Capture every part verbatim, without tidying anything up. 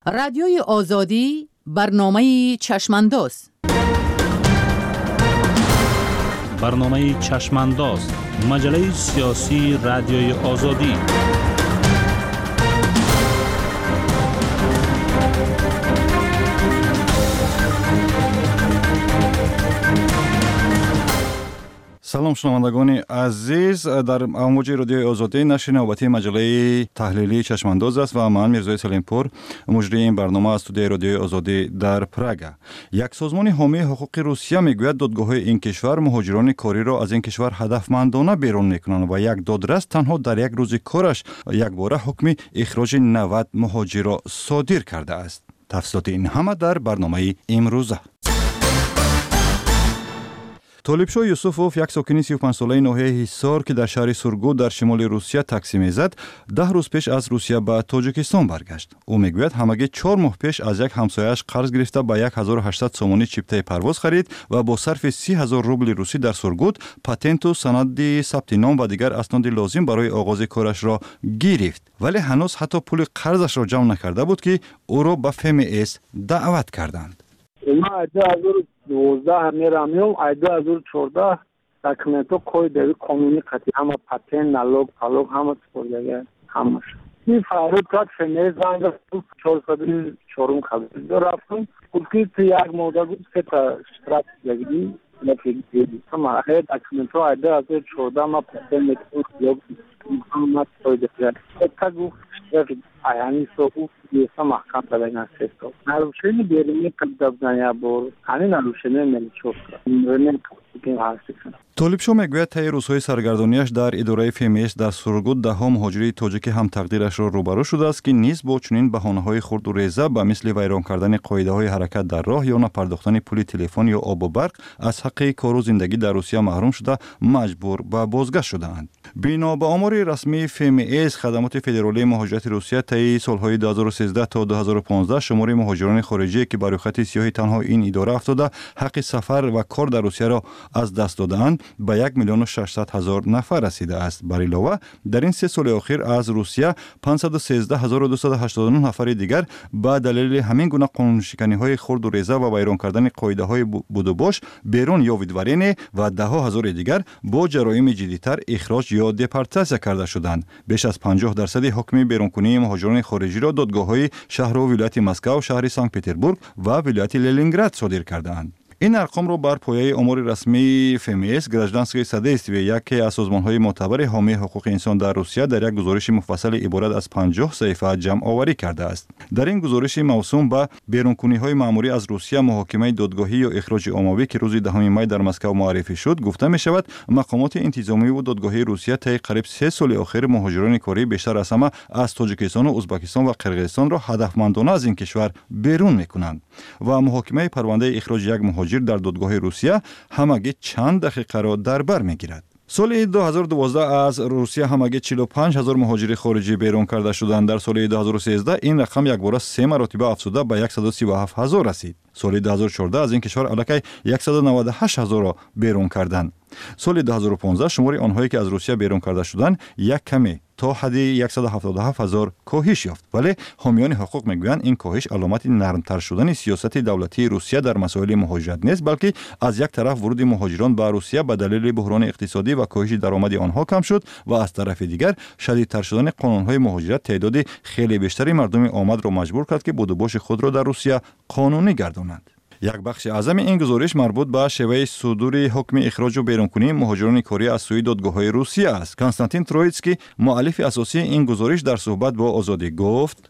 رادیوی آزادی برنامه چشمانداز. برنامه چشمانداز، مجله سیاسی رادیوی آزادی. سلام شنوندگان عزیز، در امواج رادیوی آزادی نشر نوبتی مجله تحلیلی چشمانداز است و من میرزای سلیمپور مجری این برنامه از استودیوی رادیوی آزادی در پراگ. یک سازمان حامی حقوق روسیه میگوید دادگاه‌های این کشور مهاجران کاری را از این کشور هدفمندانه بیرون میکنند و یک دادرس تنها در یک روز کارش یک باره حکم اخراج نود مهاجر را صادر کرده است. تفصیلات این همه در برنامه امروزه. طالبشاه یوسفوف، یک ساکن سی و پنج ساله ناحیه حصار که در شهر سورگوت در شمال روسیه تاکسی میزد، ده روز پیش از روسیه به تاجیکستان برگشت. او میگوید همگی چهار ماه پیش از یک همسایه‌اش قرض گرفته به یک هزار و هشتصد سومانی چیپته پرواز خرید و با صرف سی هزار روبل روسی در سورگوت پاتنت و سند ثبت نام و دیگر اسناد لازم برای آغاز کارش را گرفت. ولی هنوز حتی پول قرضش را جمع نکرده بود که او را به فم اس دعوت کردند. ما دو هزار و دوازده میرامیم، دو هزار و چهارده داکومنتو کوی در قانونی قطعی همه پاتن، نالوگ، پالوگ همه سپردگه همش. این فرود کات فمیز زنگ چهارصد و چهارم خبری رفتم. کلی تو یک موضوع بود که تا اشتراک لگیدی نفیدی دیدی. اما آخر داکومنتو دو هزار و چهارده ما پاتن میتونم یاد همه سپردگه. تا گفت ayani soğuk diyese mahkam talayına ses oldu. Naruşeni birinin kıldabdan bor. Hani naruşeni meli çok. Nörenen kapsikin harsikin. طالبشاه میگوید طی روزهای سرگردانیش در اداره فیمیس در سورگوت دهها مهاجری تاجیک هم تقدیرش را روبرو شده است که نیز با چنین بهانه‌های خرد و ریزه به مثل ویران کردن قاعده‌های حرکت در راه یا نپرداختن پول تلفن یا آب و برق از حق کار و زندگی در روسیه محروم شده مجبور به بازگشت شده‌اند. بنا به آمار رسمی فیمیس، خدمات فدرالی مهاجرت روسیه طی سال‌های دو هزار و سیزده تا دو هزار و پانزده شمار مهاجران خارجی که بر روی خط سیاه تنها این اداره افتاده حق سفر و کار در روسیه را از دست داده‌اند به یک میلیون و ششصد هزار نفر رسیده است. بر علاوه در این سه سال اخیر از روسیه پانصد و سیزده هزار و دویست و هشتاد و نه نفر دیگر به دلیل همین گونه قانون‌شکنی‌های خرد و ریزه و ویران کردن قاعده‌های بود و باش بیرون یا ودورین و ده ها هزار دیگر با جرایم جدی‌تر اخراج یا دپورتاسیون کرده شدند. بیش از پنجاه درصد حکم بیرونکنی مهاجران خارجی را دادگاه‌های شهر و ولایت مسکو، شهر سنت پترزبورگ و ولایت لنینگراد صادر کردند. این ارقام را بر پایه آمار رسمی فیمیس، گراجدانسکی سادیستوی، یکی از سازمان‌های معتبر حامی حقوق انسان در روسیه، در یک گزارش مفصل عبارت از پنجاه صفحه جمع آوری کرده است. در این گزارش موسوم به بیرونکنی‌های مأموری از روسیه، محاکمه دادگاهی یا اخراج عمومی که روز دهم می در مسکو معرفی شد، گفته می شود مقامات انتظامی و دادگاهی روسیه طی قریب سه سال اخیر مهاجران کاری بیشتر از همه از تاجیکستان و ازبکستان و قرقیزستان را هدفمندانه از این کشور بیرون می‌کنند و محاکمه پرونده اخراج یک مهاجر در دادگاه روسیه همگی چند دقیقه را در بر میگیرد. سال دو هزار و دوازده از روسیه همگی چهل و پنج هزار مهاجر خارجی بیرون کرده شدند. در سال دو هزار و سیزده این رقم یک بار سه مرتبه افزوده به صد و سی و هفت هزار رسید. سال دو هزار و چهارده از این کشور الکی صد و نود و هشت هزار را بیرون کردند. سال دو هزار و پانزده شمار آنهایی که از روسیه بیرون کرده شدند یک کمی تا حد صد و هفتاد و هفت هزار کاهش یافت. ولی حامیان حقوق میگویند این کاهش علامت نرمتر شدن سیاست دولتی روسیه در مسائل مهاجرت نیست، بلکه از یک طرف ورود مهاجران به روسیه به دلیل بحران اقتصادی و کاهش درآمد آنها کم شد و از طرف دیگر شدیدتر شدن قانون‌های مهاجرت تعداد خیلی بیشتری مردم آمد را مجبور کرد که بود و باش خود را در روسیه قانونی گردانند. یک بخش اعظم این گزارش مربوط به شیوه صدور حکم اخراج و بیرونکنی مهاجران کاری از سوی دادگاه‌های روسیه است. کنستانتین ترویتسکی، مؤلف اساسی این گزارش، در صحبت با آزادی گفت: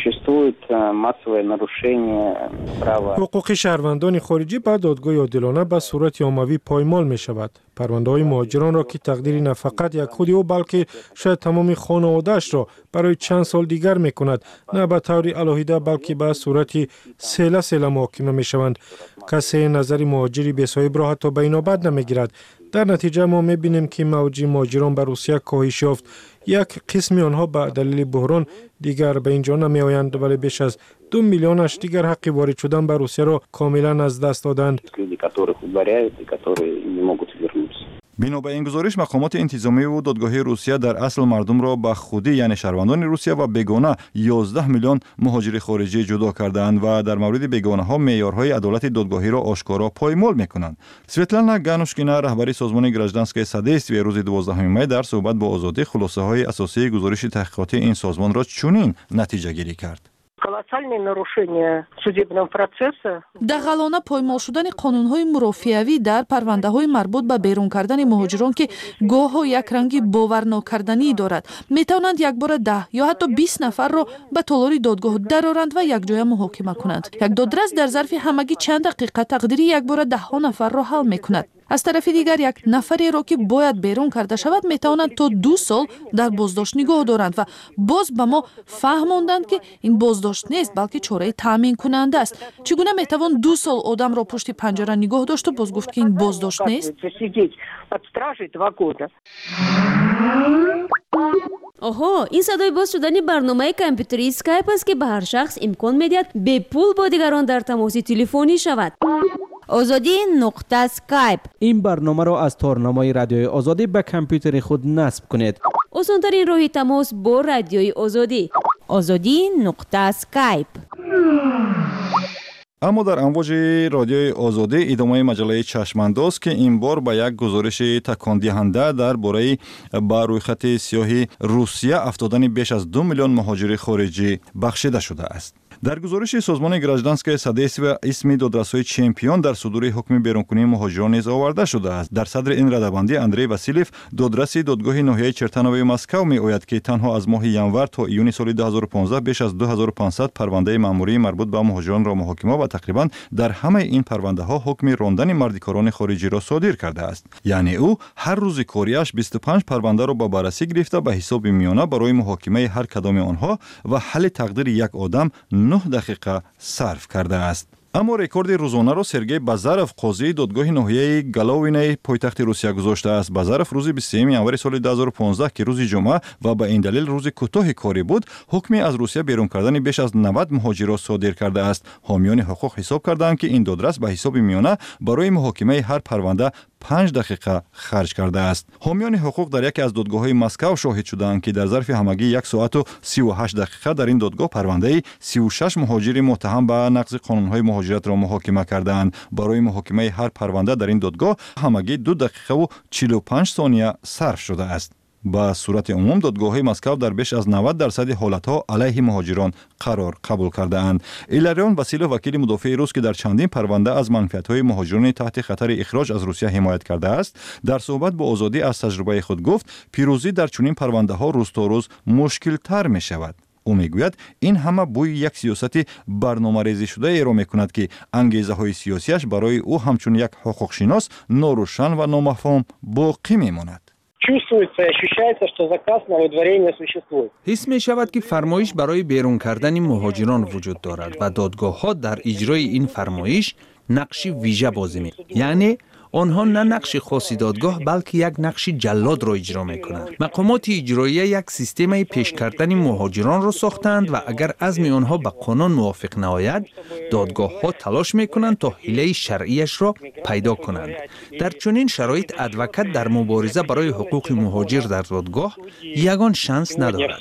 حقوق شهروندان خارجی به دادگاه عادلانه به صورت عمومی پایمال می شود. پرونده های مهاجران را که تقدیر نه فقط یک خودی و بلکه شاید تمام خانواده‌اش را برای چند سال دیگر می کند، نه به طور علاهیده بلکه به صورت سله سله محاکمه می شوند. کسی نظر مهاجری به صاحب را حتی به نوبت نمی گیرد. در نتیجه ما می بینیم که موج مهاجران به روسیه کاهش یافت. یک قسمی آنها به دلیل بحران دیگر به اینجا نمی آیند، ولی بیش از دو میلیونش دیگر حق وارد شدن به روسیه را کاملا از دست دادند. бино ба ин гузориш мақомоти интизомиву додгоҳии русия дар асл мардумро ба худӣ яъне шаҳрвандони русия ва бегона ёздаҳ миллион муҳоҷири хориҷӣ ҷудо кардаанд ва дар мавриди бегонаҳо меъёрҳои адолати додгоҳиро ошкоро поймол мекунанд. Светлана Ганушкина, раҳбари созмони гражданское содействие, рӯзи дувоздаҳуми май дар суҳбат бо Озодӣ хулосаҳои асосии гузориши таҳқиқотии ин созмонро чунин натиҷагирӣ кард. Колоссальные нарушения судебного процесса. дағалона поймол шудани қонунҳои мурофиавӣ дар парвандаҳои марбут ба берун кардани муҳоҷирон ки гоҳо як ранги боварнокарданӣ дорад, метавонанд якбора даҳ ё ҳатто бист нафарро ба толори додгоҳ дароранд ва якҷоя муҳокима кунанд. Як додрас дар зарфи ҳамагӣ чанд дақиқа тақдири якбора даҳҳо нафарро ҳал мекунад. аз тарафи дигар як нафареро ки бояд берун карда шавад метавонанд то ду сол дар боздошт нигоҳ доранд ва боз ба мо фаҳмонданд ки ин боздошт нест, балки чораи таъмин кунанда аст. чӣ гуна метавон ду сол одамро пушти панҷара нигоҳ дошту боз гуфт ки ин боздошт нест? оҳо, ин садои боз шудани барномаи компютерии Skype аст ки ба ҳар шахс имкон медиҳад бепул бо дигарон дар тамоси телефонӣ шавад. озодӣ нуқта Skype. این برنامه را از تارنمای رادیوی آزادی به کامپیوتر خود نصب کنید. осонтарин роҳи тамос бо радиои озодӣ. озодӣ нуқта Skype. аммо дар амвоҷи радиои озодӣ идомаи маҷалаи чашмандоз ки ин бор ба як гузориши такондиҳанда дар бораи ба рӯйхати сиёҳи Русия афтодани беш аз ду миллион муҳоҷири хориҷӣ бахшида шудааст. дар гузориши созмони гражданское содействие исми додрасои чемпион дар судури ҳукми берункунии муҳоҷирон низ оварда шудааст. дар садри ин радабандӣ Андрей Васильев, додраси додгоҳи ноҳияи Чертанови Москав, меояд ки танҳо аз моҳи январ то июни соли ду ҳазору понздаҳ беш аз ду ҳазору пансад парвандаи маъмурии марбут ба муҳоҷиронро муҳокима ва тақрибан дар ҳамаи ин парвандаҳо ҳукми рондани мардикорони хориҷиро содир кардааст. яъне ӯ ҳар рӯзи кориаш бисту панҷ парвандаро ба баррасӣ гирифта ба ҳисоби миёна барои муҳокимаи ҳар кадоми онҳо ва ҳалли тақдири як одам нӯҳ дақиқа сарф кардааст. аммо рекорди рӯзонаро Сергей Базаров, қозии додгоҳи ноҳияи Головинаи пойтахти Русия гузоштааст. Базаров рӯзи бисту сеюми январи соли ду ҳазору понздаҳ ки рӯзи ҷумъа ва ба ин далел рӯзи кӯтоҳи корӣ буд, ҳукми аз Русия берун кардани беш аз навад муҳоҷирро содир кардааст. ҳомиёни ҳуқуқ ҳисоб карданд ки ин додрас ба ҳисоби миёна барои муҳокимаи ҳар парванда панҷ дақиқа харҷ кардааст. ҳомиёни ҳуқуқ дар яке аз додгоҳҳои Москав шоҳид шуданд ки дар зарфи ҳамагӣ як соату сиву ҳашт дақиқа дар ин додгоҳ парвандаи сиву шаш муҳоҷири муттаҳам ба нақзи қонунҳои муҳоҷиратро муҳокима карданд. барои муҳокимаи ҳар парванда дар ин додгоҳ ҳамагӣ ду дақиқаву чилу панҷ сония сарф шудааст. ба сурати умум додгоҳҳои Москав дар беш аз навад дарсади ҳолатҳо алайҳи муҳоҷирон қарор қабул кардаанд. Иларион Василов, вакили мудофии рус ки дар чандин парванда аз манфиатҳои муҳоҷирони таҳти хатари ихроҷ аз Русия ҳимоят кардааст, дар суҳбат бо Озодӣ аз таҷрибаи худ гуфт, пирӯзӣ дар чунин парвандаҳо рӯзторӯз мушкилтар мешавад. ӯ мегӯяд, ин ҳама бӯи як сиёсати барномарезишудаеро мекунад ки ангезаҳои сиёсиаш барои ӯ ҳамчун як ҳуқуқшинос норӯшан ва номафҳум боқӣ мемонад. Чувствуется и ощущается, что заказ на выдворение существует. حس می شود که فرمایش برای بیرون کردن مهاجران وجود دارد و دادگاه‌ها در اجرای این فرمایش نقشی ویژه بازی می کنند. یعنی آنها نه نقش خاصی دادگاه بلکه یک نقش جلاد را اجرا می کنند. مقامات اجرایی یک سیستم پیش کردن مهاجران را ساختند و اگر عزم آنها به قانون موافق نآید، دادگاه ها تلاش می کنند تا حیله شرعیش را پیدا کنند. در چنین شرایط ادوکات در مبارزه برای حقوق مهاجر در دادگاه یگان شانس ندارد.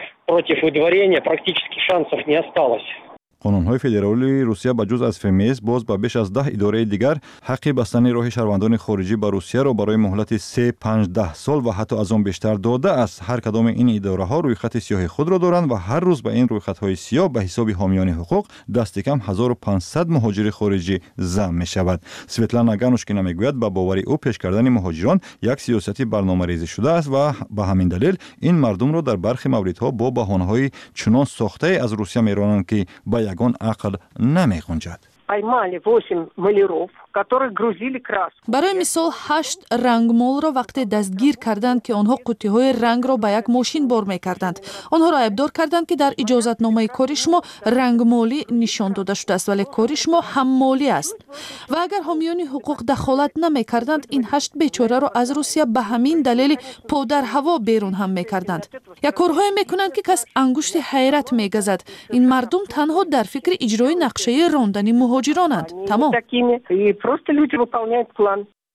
қонунҳои федералии Русия ба ҷуз аз ФМС боз ба беш аз даҳ идораи дигар ҳаққи бастани роҳи шаҳрвандони хориҷӣ ба Русияро барои муҳлати се панҷ даҳ сол ва ҳатто аз он бештар додааст. ҳар кадоми ин идораҳо рӯйхати сиёҳи худро доранд ва ҳар рӯз ба ин рӯйхатҳои сиёҳ ба ҳисоби ҳомиёни ҳуқуқ дасти кам ҳазору панҷсад муҳоҷири хориҷӣ зам мешавад. Светлана Ганушкина мегӯяд, ба бовари ӯ пеш кардани муҳоҷирон як сиёсати барномарезӣ шудааст ва ба ҳамин далел ин мардумро дар бархи мавридҳо бо баҳонаҳои чунон сохтае аз Русия меронанд ки ба ягон ақл намеғунҷад. барои мисол ҳашт рангмолро вақте дастгир карданд ки онҳо қуттиҳои рангро ба як мошин бор мекарданд. онҳоро айбдор карданд ки дар иҷозатномаи кори шумо рангмолӣ нишон дода шудааст, вале кори шумо ҳаммолӣ аст. ва агар ҳомиёни ҳуқуқ дахолат намекарданд, ин ҳашт бечораро аз Русия ба ҳамин далели подар ҳаво берун ҳам мекарданд. як корҳое мекунанд ки кас ангушти ҳайрат мегазад. ин мардум танҳо дар фикри иҷрои нақшаи рондани муҳоҷиронанд. тамом. Просто люди выполняют план.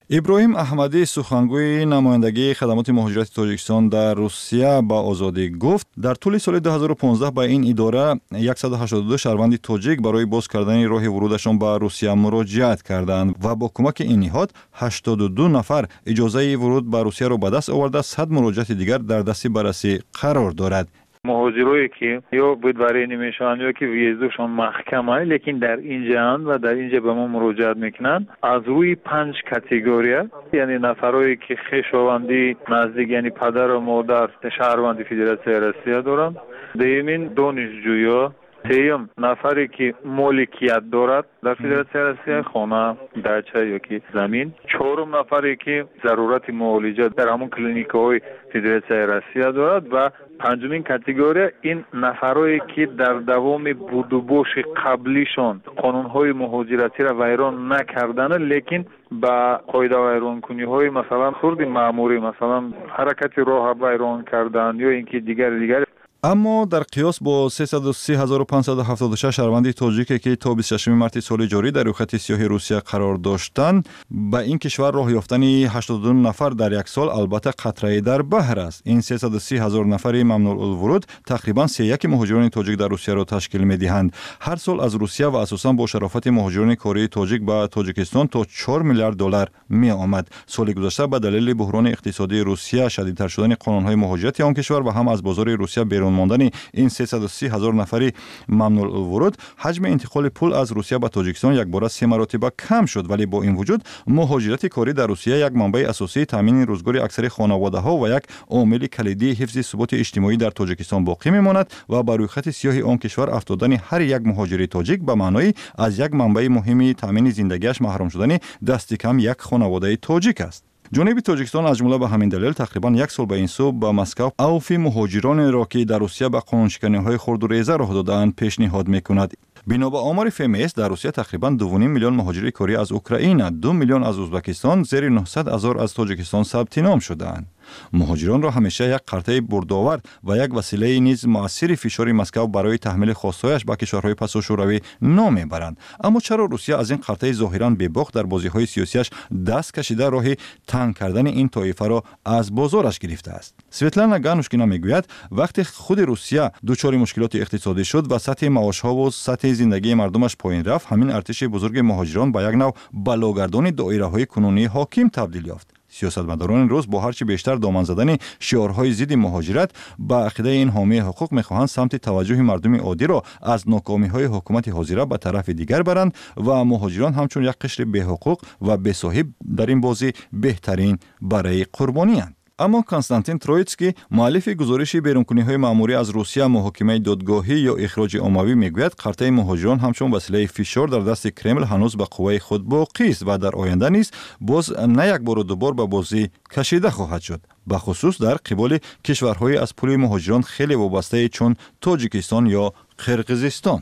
ابراهیم احمدی سخنگوی نمایندگی خدمات مهاجرت تاجیکستان در روسیه با آزادی گفت در طول سال دو هزار و پانزده با این اداره صد و هشتاد و دو شهروند تاجیک برای باز کردن راه ورودشان به روسیه مراجعت کردند و با کمک این نهاد هشتاد و دو نفر اجازه ورود به روسیه را به دست آورده، صد مراجعت دیگر در دست بررسی قرار دارد. مهاجرایی که یا بدورینی میشن یا که ویزاشون محکمه لیکن در اینجا و در اینجا به ما مراجعت میکنن از روی پنج کاتگوری، یعنی نفرایی که خویشاوندی نزدیک یعنی پدر و مادر شهروندی فدراسیون روسیه دارن، دومین دانشجویا، سوم نفری که مالکیت دارد در فدراسیون روسیه، خانه، داچه یا که زمین، چهارم نفری که ضرورت معالجه در همون کلینیک‌های فدراسیون روسیه دارد و پنجمین کاتگوری این نفرایی که در دوام بودوبوش قبلیشان قانون‌های مهاجرتی را ویران نکردن لیکن با قاعده ویران کنی های مثلا خرد ماموری، مثلا حرکت راه ویران کردن یا اینکه دیگر دیگر. اما در قیاس با سیصد و سی هزار و پانصد و هفتاد و شش شهروند تاجیک که تا بیست و ششم مارس سال جاری در خط سیاه روسیه قرار داشتند، به این کشور راه یافتن هشتاد و دو نفر در یک سال البته قطره در بحر است. این سیصد و سی هزار نفر ممنوع الورود تقریبا سه یک مهاجران تاجیک در روسیه را تشکیل می‌دهند. هر سال از روسیه و اساساً با شرافت مهاجران کره تاجیک به تاجیکستان تا چهار میلیارد دلار می آمد. سال گذشته به دلیل بحران اقتصادی روسیه، شدیدتر شدن قانون‌های مهاجرتی آن کشور و هم از بازار روسیه بیرون ماندن این سیصد و سی هزار نفری ممنوع الورود، حجم انتقال پول از روسیه به تاجیکستان یک بار سه مرتبه کم شد. ولی با این وجود مهاجرت کاری در روسیه یک منبع اساسی تامین روزگاری اکثر خانواده‌ها و یک عامل کلیدی حفظ ثبات اجتماعی در تاجیکستان باقی می‌ماند و بر روی خط سیاه آن کشور افتادن هر یک مهاجر تاجیک به معنای از یک منبع مهمی تامین زندگیش محروم شدن دست کم یک خانواده تاجیک است. جنوب تاجیکستان از جمله به همین دلیل تقریبا یک سال به این سو به مسکو اوف مهاجران را که در روسیه به قانونشکنی‌های خرد و ریزه راه داده‌اند پیشنهاد می‌کند. بنا به آمار فیمیس در روسیه تقریبا دو و نیم میلیون مهاجر کاری از اوکراین، دو میلیون از ازبکستان، زیر نهصد هزار از تاجیکستان ثبت نام شده‌اند. مهاجران را همیشه یک قرطه بردآور و یک وسیله نیز مؤثر فشار مسکو برای تحمیل خواستهایش به کشورهای پسا شوروی نام میبرند. اما چرا روسیه از این قرطه ظاهرا بی‌باک در بازی‌های سیاسیش دست کشیده راه تنگ کردن این طایفه را از بازارش گرفته است؟ سویتلانا گانوشکینا میگوید وقتی خود روسیه دچار مشکلات اقتصادی شد و سطح معاش‌ها و سطح زندگی مردمش پایین رفت، همین ارتش بزرگ مهاجران به یک نوع بلاگردان دایره‌های کنونی حاکم تبدیل یافت. سیاستمداران روز با هرچی بیشتر دامن زدن شعارهای ضد مهاجرت به عقیده این حامی حقوق میخواهند سمت توجه مردم عادی را از ناکامی‌های حکومت حاضره به طرف دیگر برند و مهاجران همچون یک قشر بی حقوق و بی صاحب در این بازی بهترین برای قربانی اند. اما کنستانتین ترویتسکی مؤلف گزارش بیرونکنی‌های مأموری از روسیه محاکمه دادگاهی یا اخراج عمومی میگوید قرطه مهاجران همچون وسیله فشار در دست کرمل هنوز به قوه خود باقی است و در آینده نیز باز نه یک بار و دو بار به بازی کشیده خواهد شد، به خصوص در قبال کشورهای از پول مهاجران خیلی وابسته چون تاجیکستان یا قرقیزستان.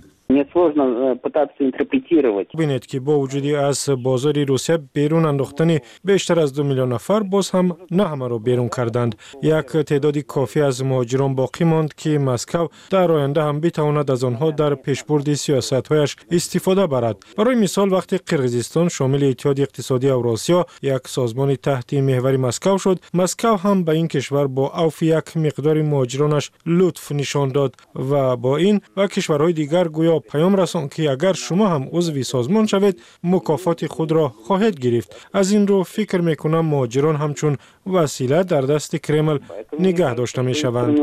ببینید که با وجودی از بازار روسیه بیرون انداختن بیشتر از دو میلیون نفر باز هم نه همه را بیرون کردند. یک تعدادی کافی از مهاجران باقی ماند که مسکو در آینده هم بتواند از آنها در پیشبرد سیاست‌هایش استفاده برد. برای مثال وقتی قرقیزستان شامل اتحاد اقتصادی اوراسیا یک سازمان تحت محور مسکو شد، مسکو هم به این کشور با اوف یک مقدار مهاجرانش لطف نشان داد و با این و کشورهای دیگر گویا پیام رساند که اگر شما هم عضو سازمان شوید مکافات خود را خواهید گرفت. از این رو فکر میکنم مهاجران همچون وسیله در دست کرمل نگه داشته میشوند.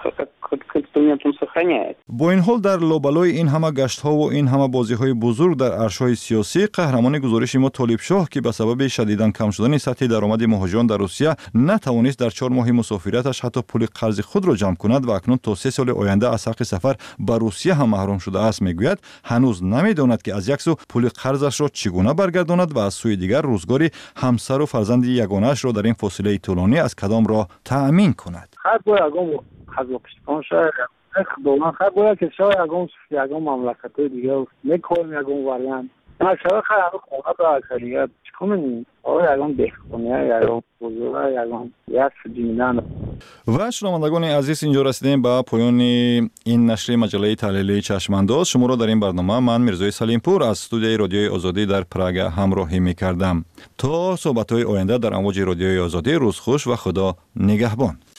با این حال در لابلای این همه گشت‌ها و این همه بازی‌های بزرگ در عرصه‌های سیاسی، قهرمان گزارش ما طالب شاه که به سبب شدیداً کم شدن سطح درآمد مهاجران در روسیه نتوانست در چهار ماه مسافرتش حتی پول قرض خود را جمع کند و اکنون تا سه سال آینده از حق سفر به روسیه هم محروم شده است. میگوید هنوز نمیداند که از یک سو پول قرضش را چگونه برگرداند و از سوی دیگر روزگاری همسر و فرزند یگانه‌اش را در این فاصله طولانی از کدام راه تأمین کند. Қазақistan şehir dolan خب باید که شاید یکم یکم مملکت‌های دیگه میکنیم یکم وریان نه شاید خیلی خونه برای دیگه چیکار می‌کنیم آره یکم بخونه یکم بزرگ یکم یه سجیدن و شنوندگان عزیز، اینجا رسیدیم به پایان این نشر مجله تحلیلی چشمانداز. شما را در این برنامه من میرزای سلیمپور از استودیوی رادیوی آزادی در پراگ همراهی می‌کردم. تا صحبت‌های آینده در امواج رادیوی آزادی، روز خوش و خدا نگهبان.